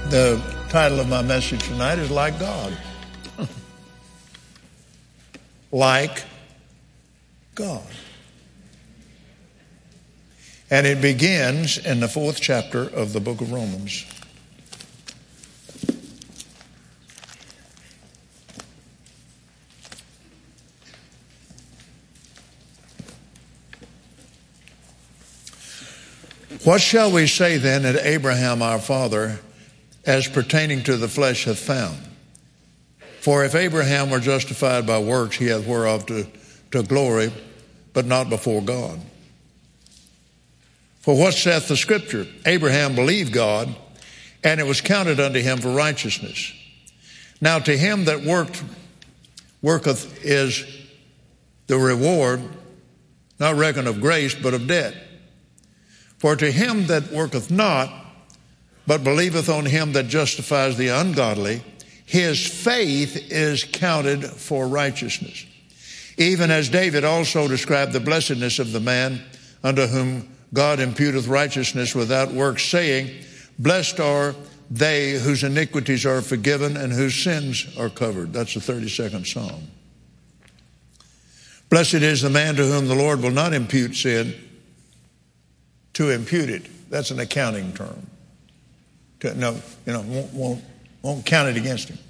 The title of my message tonight is Like God. Like God. And it begins in the 4th chapter of the book of Romans. What shall we say then that Abraham our father, as pertaining to the flesh, hath found? For if Abraham were justified by works, he hath whereof to glory, but not before God. For what saith the Scripture? Abraham believed God, and it was counted unto him for righteousness. Now to him that worketh is the reward, not reckoned of grace, but of debt. For to him that worketh not, but believeth on him that justifies the ungodly, his faith is counted for righteousness. Even as David also described the blessedness of the man unto whom God imputeth righteousness without works, saying, Blessed are they whose iniquities are forgiven and whose sins are covered. That's the 32nd Psalm. Blessed is the man to whom the Lord will not impute sin, to impute it. That's an accounting term. Won't count it against him.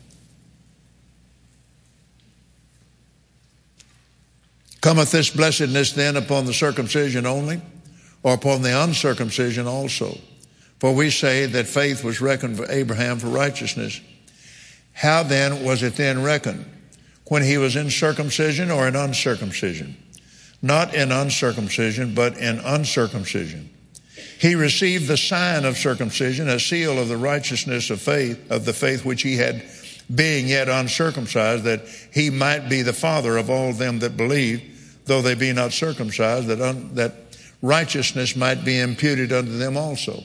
Cometh this blessedness then upon the circumcision only, or upon the uncircumcision also? For we say that faith was reckoned for Abraham for righteousness. How then was it then reckoned? When he was in circumcision or in uncircumcision? Not in uncircumcision, but in uncircumcision. He received the sign of circumcision, a seal of the righteousness of faith, of the faith which he had, being yet uncircumcised, that he might be the father of all them that believe, though they be not circumcised, that righteousness might be imputed unto them also.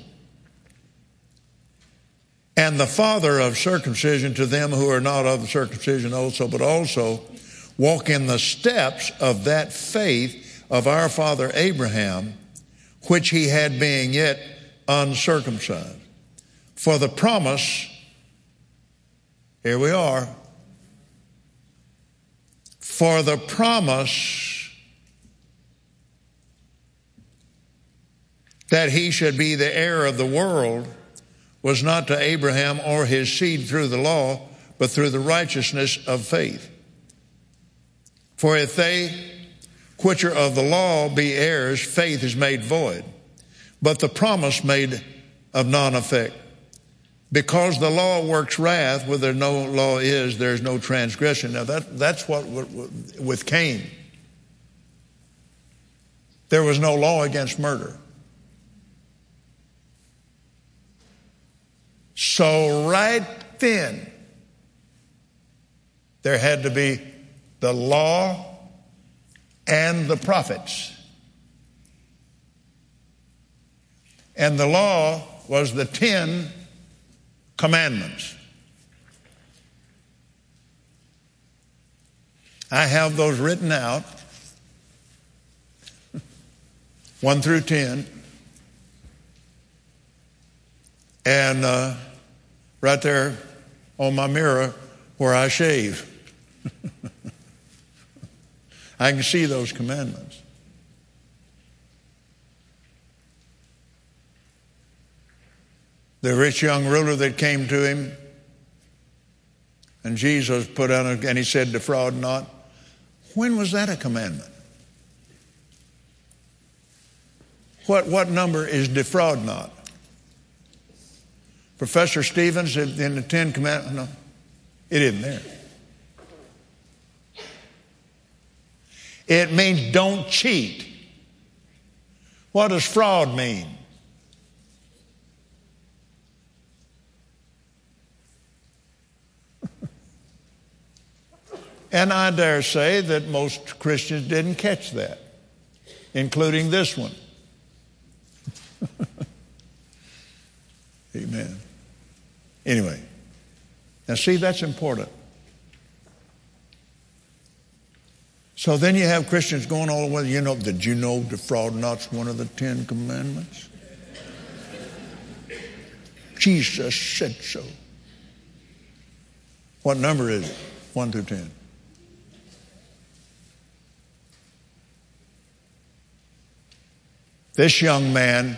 And the father of circumcision to them who are not of the circumcision also, but also walk in the steps of that faith of our father Abraham, which he had being yet uncircumcised. For the promise, here we are, for the promise that he should be the heir of the world was not to Abraham or his seed through the law, but through the righteousness of faith. For if they which are of the law be heirs, faith is made void, but the promise made of none effect. Because the law works wrath, where there no law is, there is no transgression. Now that's what with Cain. There was no law against murder. So right then, there had to be the law and the prophets. And the law was the 10 commandments. I have those written out, 1 through 10. And right there on my mirror where I shave. I can see those commandments. The rich young ruler that came to him, and Jesus put on and he said, defraud not. When was that a commandment? What number is defraud not? Professor Stevens in the 10 Commandments? No, it isn't there. It means don't cheat. What does fraud mean? And I dare say that most Christians didn't catch that, including this one. Amen. Anyway, now see, that's important. So then you have Christians going all the way, did you know defraud not's one of the 10 commandments? Jesus said so. What number is it? 1 through 10. This young man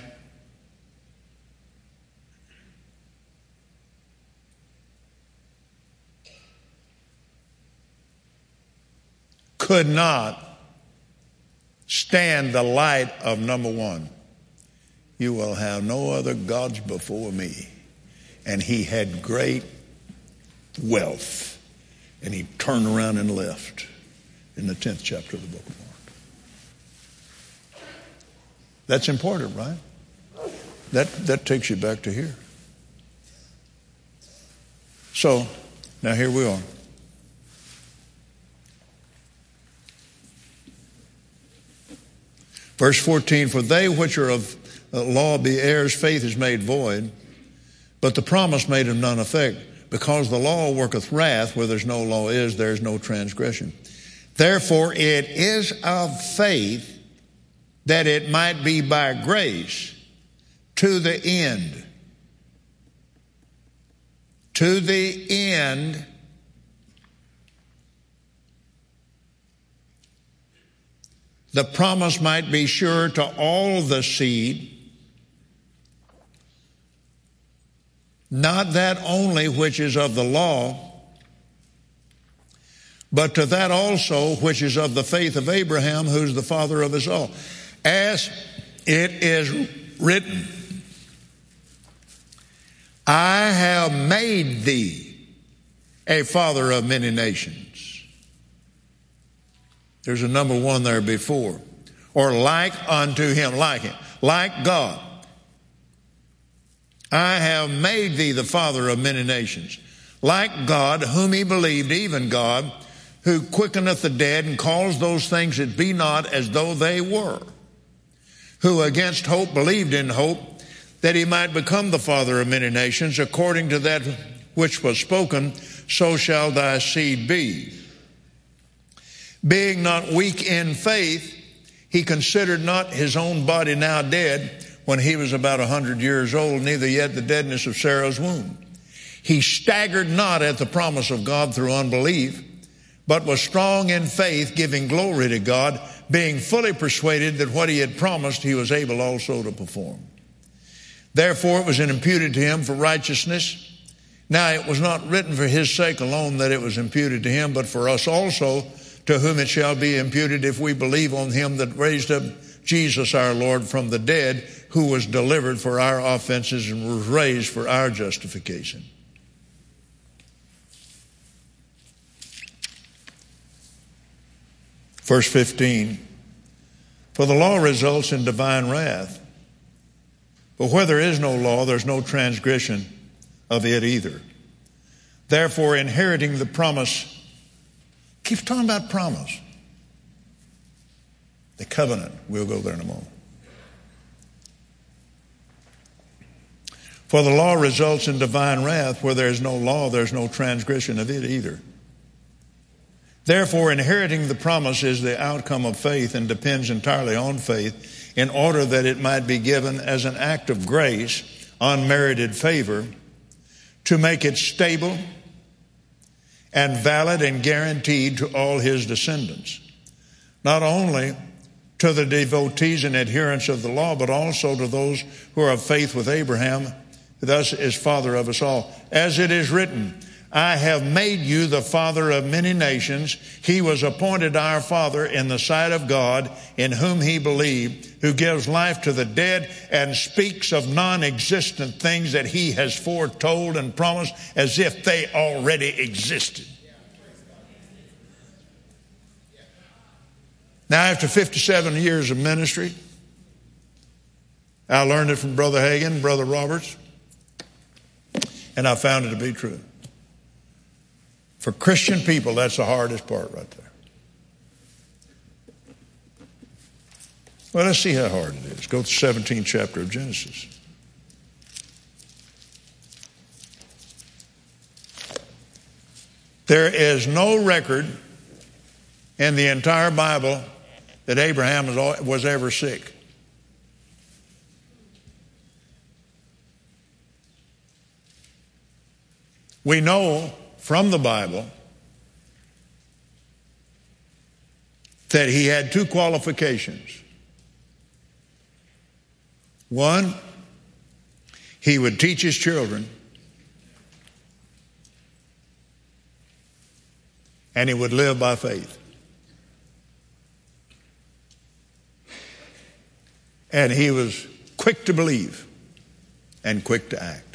could not stand the light of number 1. You will have no other gods before me. And he had great wealth. And he turned around and left in the 10th chapter of the book of Mark. That's important, right? That takes you back to here. So, now here we are. Verse 14, for they which are of law be heirs, faith is made void, but the promise made of none effect, because the law worketh wrath, where there's no law there is no transgression. Therefore it is of faith, that it might be by grace, to the end. To the end the promise might be sure to all the seed, not that only which is of the law, but to that also which is of the faith of Abraham, who's the father of us all. As it is written, I have made thee a father of many nations. There's a number 1 there before. Or like unto him, like him, like God. I have made thee the father of many nations. Like God, whom he believed, even God, who quickeneth the dead and calls those things that be not as though they were. Who against hope believed in hope, that he might become the father of many nations, according to that which was spoken, so shall thy seed be. Being not weak in faith, he considered not his own body now dead, when he was about 100 years old, neither yet the deadness of Sarah's womb. He staggered not at the promise of God through unbelief, but was strong in faith, giving glory to God, being fully persuaded that what he had promised he was able also to perform. Therefore it was imputed to him for righteousness. Now it was not written for his sake alone that it was imputed to him, but for us also, to whom it shall be imputed if we believe on him that raised up Jesus our Lord from the dead, who was delivered for our offenses and was raised for our justification. Verse 15, for the law results in divine wrath, but where there is no law, there's no transgression of it either. Therefore, inheriting the promise, keeps talking about promise. The covenant, we'll go there in a moment. For the law results in divine wrath, where there is no law, there's no transgression of it either. Therefore, inheriting the promise is the outcome of faith and depends entirely on faith, in order that it might be given as an act of grace, unmerited favor, to make it stable and valid and guaranteed to all his descendants, not only to the devotees and adherents of the law, but also to those who are of faith with Abraham, who thus is father of us all. As it is written, I have made you the father of many nations. He was appointed our father in the sight of God, in whom he believed, who gives life to the dead and speaks of non-existent things that he has foretold and promised as if they already existed. Now, after 57 years of ministry, I learned it from Brother Hagin, Brother Roberts, and I found it to be true. For Christian people, that's the hardest part right there. Well, let's see how hard it is. Go to the 17th chapter of Genesis. There is no record in the entire Bible that Abraham was ever sick. We know from the Bible that he had two qualifications. One, he would teach his children, and he would live by faith. And he was quick to believe and quick to act.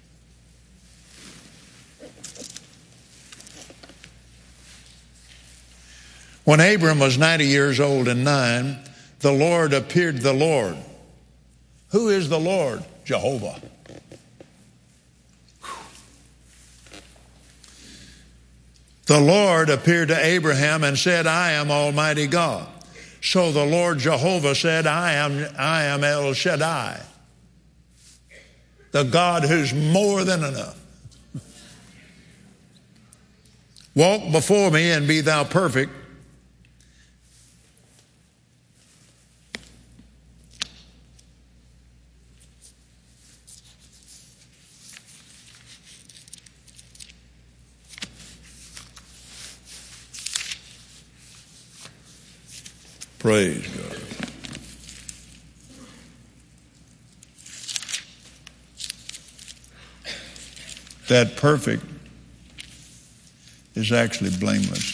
When Abram was 90 years old and 9, the Lord appeared to the Lord. Who is the Lord? Jehovah. The Lord appeared to Abraham and said, I am Almighty God. So the Lord Jehovah said, I am El Shaddai, the God who's more than enough. Walk before me and be thou perfect. Praise God. That perfect is actually blameless.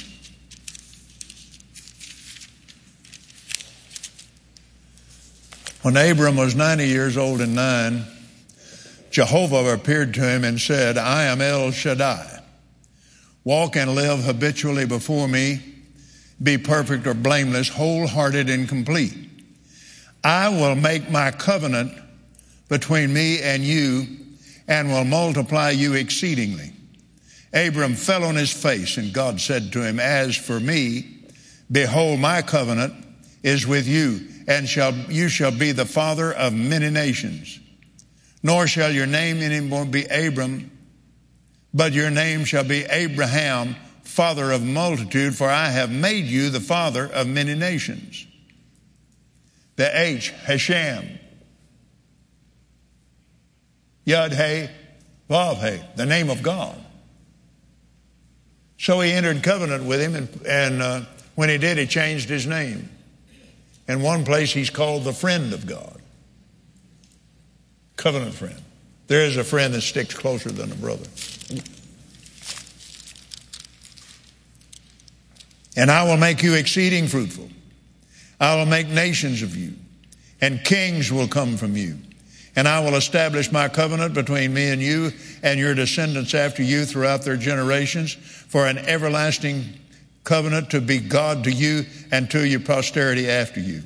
When Abram was 90 years old and 9, Jehovah appeared to him and said, I am El Shaddai. Walk and live habitually before me. Be perfect or blameless, wholehearted and complete. I will make my covenant between me and you and will multiply you exceedingly. Abram fell on his face, and God said to him, as for me, behold, my covenant is with you, and you shall be the father of many nations. Nor shall your name anymore be Abram, but your name shall be Abraham, father of multitude, for I have made you the father of many nations. The H, Hashem. Yud, He, Vav, He, the name of God. So he entered covenant with him, and when he did, he changed his name. In one place, he's called the friend of God. Covenant friend. There is a friend that sticks closer than a brother. And I will make you exceeding fruitful. I will make nations of you, and kings will come from you. And I will establish my covenant between me and you and your descendants after you throughout their generations for an everlasting covenant to be God to you and to your posterity after you.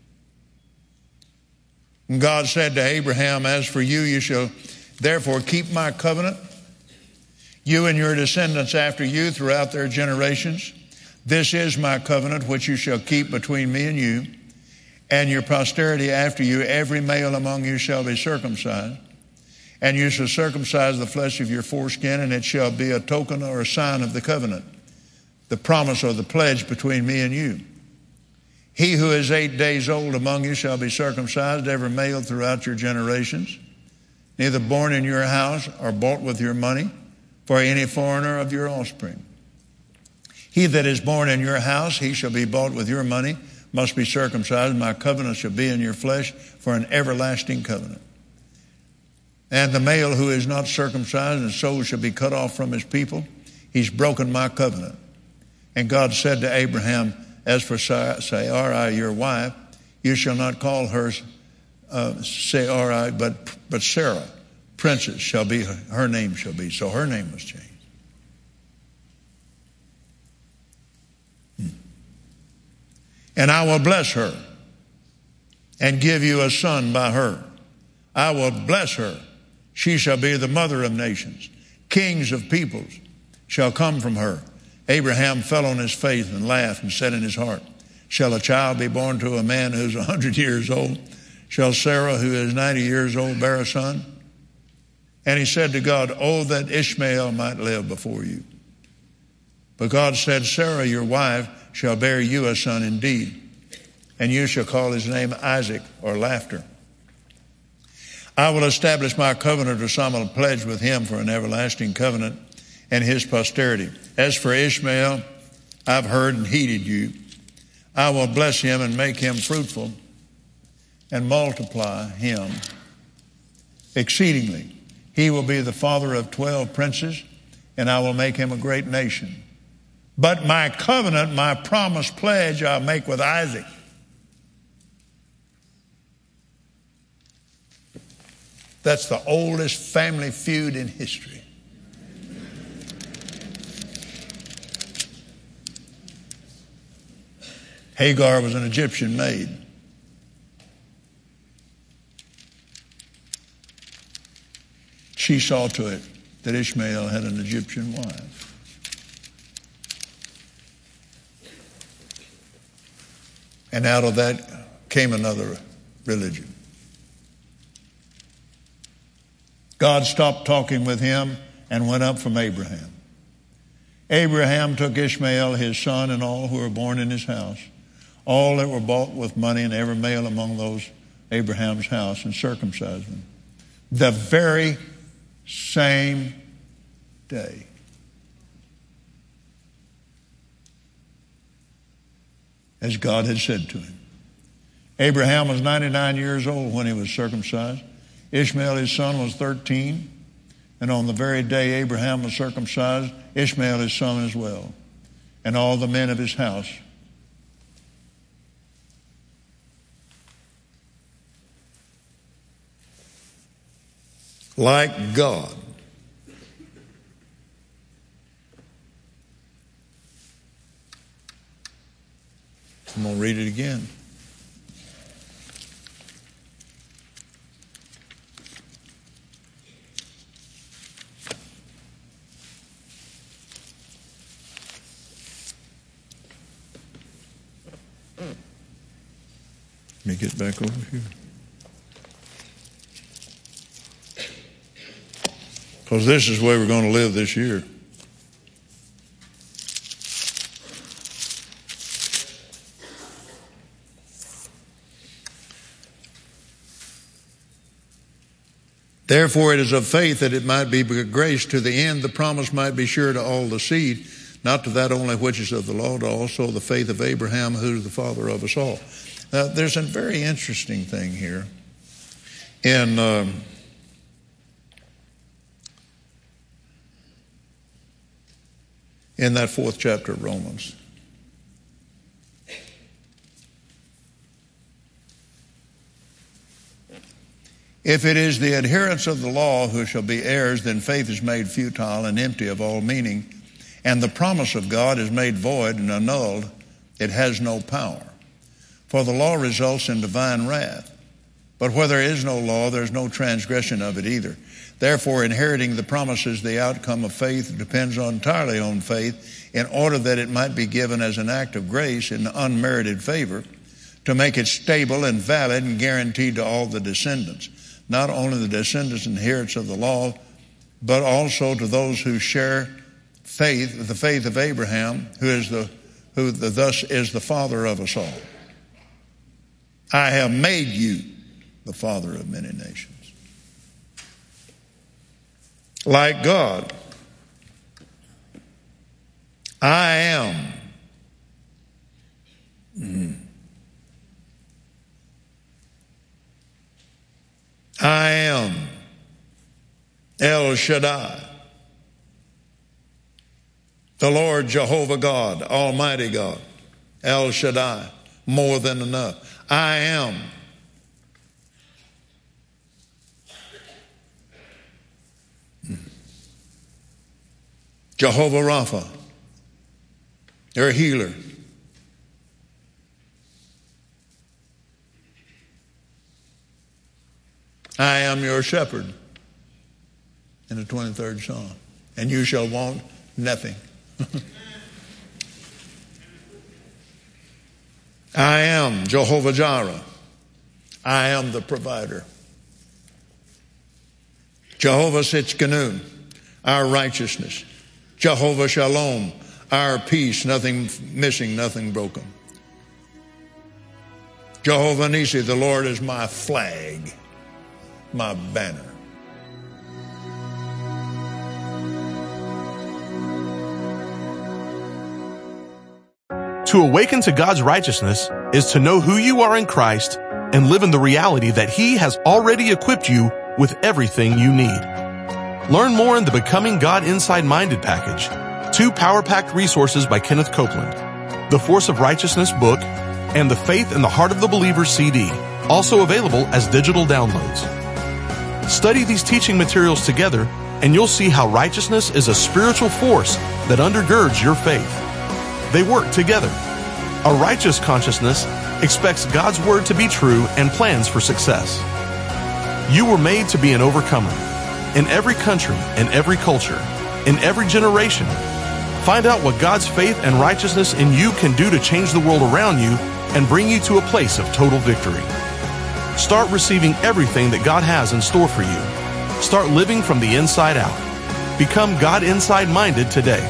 And God said to Abraham, as for you, you shall therefore keep my covenant, you and your descendants after you throughout their generations. This is my covenant which you shall keep between me and you and your posterity after you. Every male among you shall be circumcised, and you shall circumcise the flesh of your foreskin, and it shall be a token or a sign of the covenant, the promise or the pledge between me and you. He who is 8 days old among you shall be circumcised, every male throughout your generations, neither born in your house or bought with your money for any foreigner of your offspring. He that is born in your house, he shall be bought with your money, must be circumcised. My covenant shall be in your flesh for an everlasting covenant. And the male who is not circumcised, his soul shall be cut off from his people. He's broken my covenant. And God said to Abraham, as for Sarai, your wife, you shall not call her Sarai, but Sarah. Princess shall be, her name shall be. So her name was changed. And I will bless her and give you a son by her. I will bless her. She shall be the mother of nations. Kings of peoples shall come from her. Abraham fell on his face and laughed and said in his heart, shall a child be born to a man who's 100 years old? Shall Sarah, who is 90 years old, bear a son? And he said to God, oh, that Ishmael might live before you. But God said, Sarah, your wife, shall bear you a son indeed, and you shall call his name Isaac, or laughter. I will establish my covenant or solemn pledge with him for an everlasting covenant and his posterity. As for Ishmael, I've heard and heeded you. I will bless him and make him fruitful and multiply him exceedingly. He will be the father of 12 princes, and I will make him a great nation. But my covenant, my promise pledge, I'll make with Isaac. That's the oldest family feud in history. Hagar was an Egyptian maid. She saw to it that Ishmael had an Egyptian wife. And out of that came another religion. God stopped talking with him and went up from Abraham. Abraham took Ishmael, his son, and all who were born in his house, all that were bought with money, and every male among those Abraham's house, and circumcised them. The very same day. As God had said to him. Abraham was 99 years old when he was circumcised. Ishmael, his son, was 13. And on the very day Abraham was circumcised, Ishmael, his son, as well, and all the men of his house. Like God. I'm going to read it again. Let me get back over here. Because this is the way we're going to live this year. Therefore it is of faith that it might be grace to the end the promise might be sure to all the seed, not to that only which is of the law, but also the faith of Abraham, who is the father of us all. Now, there's a very interesting thing here in that 4th chapter of Romans. If it is the adherents of the law who shall be heirs, then faith is made futile and empty of all meaning, and the promise of God is made void and annulled. It has no power. For the law results in divine wrath. But where there is no law, there is no transgression of it either. Therefore, inheriting the promises, the outcome of faith depends entirely on faith, in order that it might be given as an act of grace in unmerited favor, to make it stable and valid and guaranteed to all the descendants. Not only the descendants and inheritors of the law, but also to those who share faith, the faith of Abraham, who thus is the father of us all. I have made you the father of many nations. Like God, I am. I am El Shaddai, the Lord Jehovah God, Almighty God, El Shaddai, more than enough. I am. Jehovah Rapha, your healer. I am your shepherd in the 23rd Psalm, and you shall want nothing. I am Jehovah Jireh. I am the provider. Jehovah Sitzkenu, our righteousness. Jehovah Shalom, our peace, nothing missing, nothing broken. Jehovah Nissi, the Lord is my flag, my banner. To awaken to God's righteousness is to know who you are in Christ and live in the reality that He has already equipped you with everything you need. Learn more in the Becoming God Inside Minded package, 2 power-packed resources by Kenneth Copeland, the Force of Righteousness book, and the Faith in the Heart of the Believer CD, also available as digital downloads. Study these teaching materials together, and you'll see how righteousness is a spiritual force that undergirds your faith. They work together. A righteous consciousness expects God's word to be true and plans for success. You were made to be an overcomer. In every country, in every culture, in every generation. Find out what God's faith and righteousness in you can do to change the world around you and bring you to a place of total victory. Start receiving everything that God has in store for you. Start living from the inside out. Become God Inside Minded today.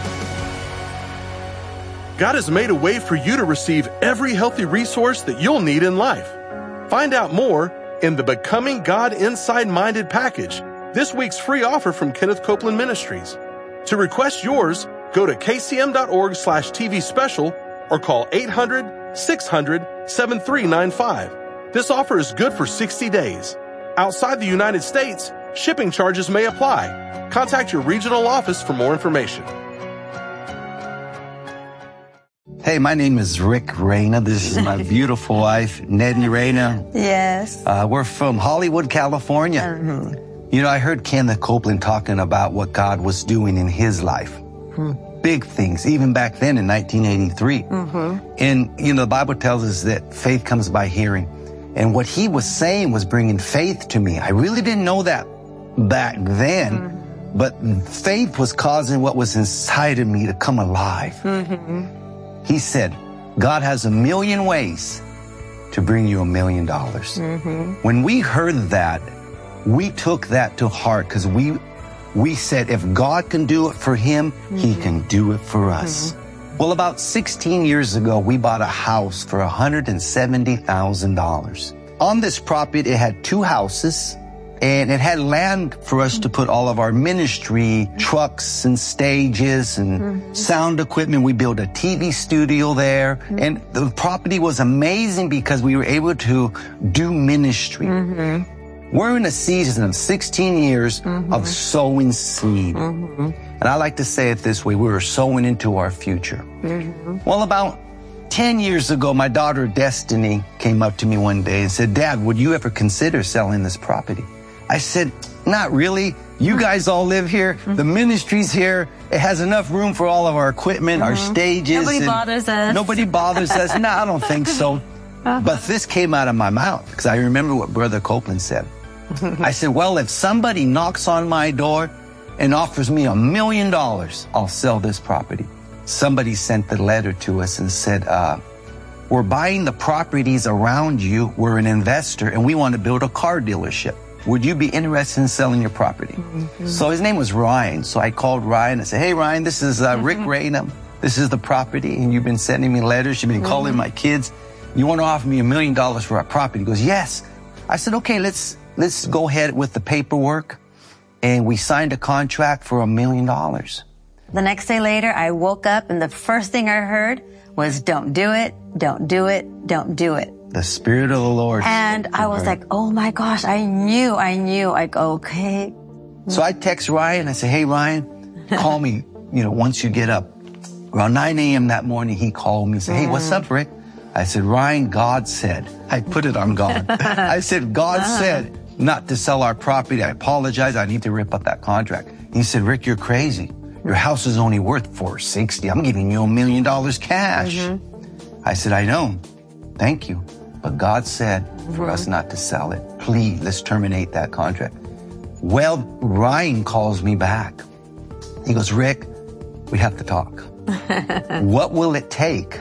God has made a way for you to receive every healthy resource that you'll need in life. Find out more in the Becoming God Inside Minded package, this week's free offer from Kenneth Copeland Ministries. To request yours, go to kcm.org/TV special or call 800-600-7395. This offer is good for 60 days. Outside the United States, shipping charges may apply. Contact your regional office for more information. Hey, my name is Rick Reyna. This is my beautiful wife, Nedney Reyna. Yes. We're from Hollywood, California. Mm-hmm. You know, I heard Kenneth Copeland talking about what God was doing in his life. Big things, even back then in 1983. Mm-hmm. And, you know, the Bible tells us that faith comes by hearing. And what he was saying was bringing faith to me. I really didn't know that back then, but faith was causing what was inside of me to come alive. Mm-hmm. He said, God has 1 million ways to bring you $1 million. Mm-hmm. When we heard that, we took that to heart because we said, if God can do it for him, he can do it for us. Well, about 16 years ago, we bought a house for $170,000. On this property, it had 2 houses, and it had land for us to put all of our ministry, trucks and stages and sound equipment. We built a TV studio there, and the property was amazing because we were able to do ministry. We're in a season of 16 years of sowing seed. And I like to say it this way, we were sowing into our future. Well, about 10 years ago, my daughter Destiny came up to me one day and said, Dad, would you ever consider selling this property? I said, not really. You guys all live here. The ministry's here. It has enough room for all of our equipment, our stages. Nobody bothers us. Nobody bothers us. No, I don't think so. But this came out of my mouth because I remember what Brother Copeland said. I said, well, if somebody knocks on my door and offers me $1 million, I'll sell this property. Somebody sent the letter to us and said, we're buying the properties around you. We're an investor and we want to build a car dealership. Would you be interested in selling your property? So his name was Ryan. So I called Ryan. I said, hey, Ryan, this is Rick Reyna. This is the property. And you've been sending me letters. You've been calling my kids. You want to offer me $1 million for our property? He goes, yes. I said, okay, let's go ahead with the paperwork. And we signed a contract for $1 million. The next day later, I woke up and the first thing I heard was, don't do it, don't do it, don't do it. The Spirit of the Lord. And I was like, oh my gosh, I knew. Like, okay. So I text Ryan. I said, hey, Ryan, call me, once you get up. Around 9 a.m. that morning, he called me and said, hey, what's up, Rick? I said, Ryan, God said. I put it on God. I said, God said not to sell our property. I apologize. I need to rip up that contract. He said, Rick, you're crazy. Your house is only worth $460. I'm giving you $1 million cash. I said, I know. Thank you. But God said for us not to sell it. Please, let's terminate that contract. Well, Ryan calls me back. He goes, Rick, we have to talk. What will it take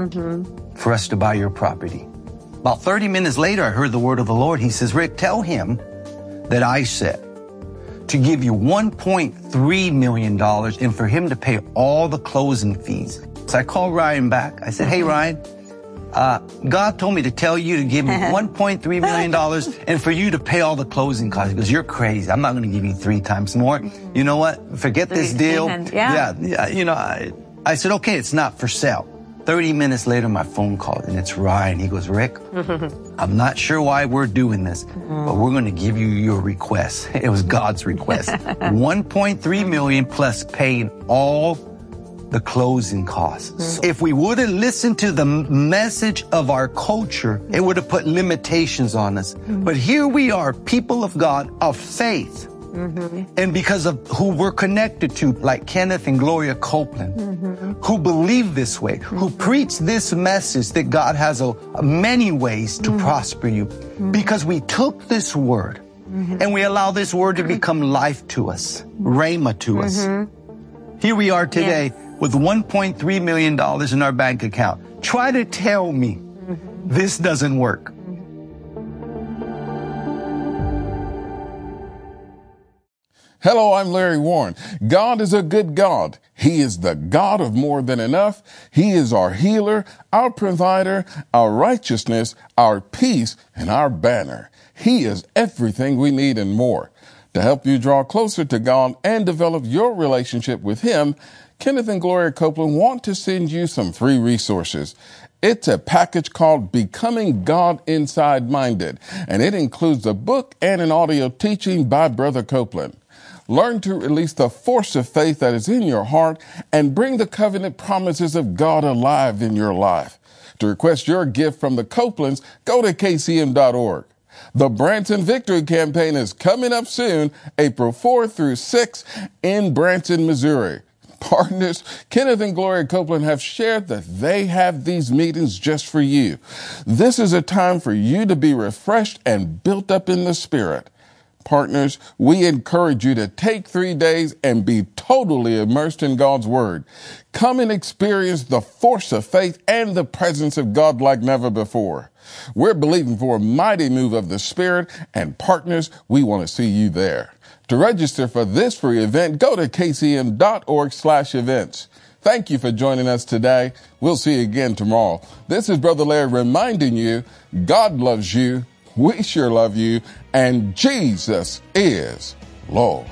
for us to buy your property? About 30 minutes later, I heard the word of the Lord. He says, Rick, tell him that I said to give you $1.3 million and for him to pay all the closing fees. So I called Ryan back. I said, hey, Ryan, God told me to tell you to give me $1.3 million and for you to pay all the closing costs. He goes, you're crazy. I'm not going to give you 3 times more. You know what? Forget this deal. I said, okay, it's not for sale. 30 minutes later, my phone called, and it's Ryan. He goes, Rick, I'm not sure why we're doing this, but we're going to give you your request. It was God's request. 1.3 million plus paying all the closing costs. If we would have listened to the message of our culture, it would have put limitations on us. But here we are, people of God, of faith. And because of who we're connected to, like Kenneth and Gloria Copeland, who believe this way, who preach this message that God has many ways to prosper you, because we took this word and we allow this word to become life to us, rhema to us. Here we are today with $1.3 million in our bank account. Try to tell me this doesn't work. Hello, I'm Larry Warren. God is a good God. He is the God of more than enough. He is our healer, our provider, our righteousness, our peace, and our banner. He is everything we need and more. To help you draw closer to God and develop your relationship with Him, Kenneth and Gloria Copeland want to send you some free resources. It's a package called Becoming God Inside Minded, and it includes a book and an audio teaching by Brother Copeland. Learn to release the force of faith that is in your heart and bring the covenant promises of God alive in your life. To request your gift from the Copelands, go to kcm.org. The Branson Victory Campaign is coming up soon, April 4 through 6 in Branson, Missouri. Partners, Kenneth and Gloria Copeland have shared that they have these meetings just for you. This is a time for you to be refreshed and built up in the Spirit. Partners, we encourage you to take 3 days and be totally immersed in God's Word. Come and experience the force of faith and the presence of God like never before. We're believing for a mighty move of the Spirit, and partners, we want to see you there. To register for this free event, go to kcm.org/events. Thank you for joining us today. We'll see you again tomorrow. This is Brother Larry reminding you, God loves you. We sure love you, and Jesus is Lord.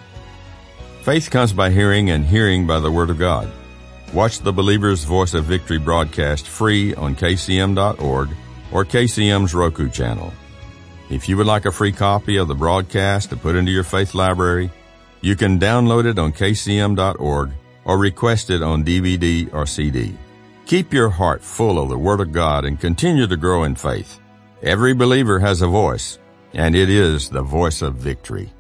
Faith comes by hearing, and hearing by the Word of God. Watch the Believer's Voice of Victory broadcast free on kcm.org or KCM's Roku channel. If you would like a free copy of the broadcast to put into your faith library, you can download it on kcm.org or request it on DVD or CD. Keep your heart full of the Word of God and continue to grow in faith. Every believer has a voice, and it is the voice of victory.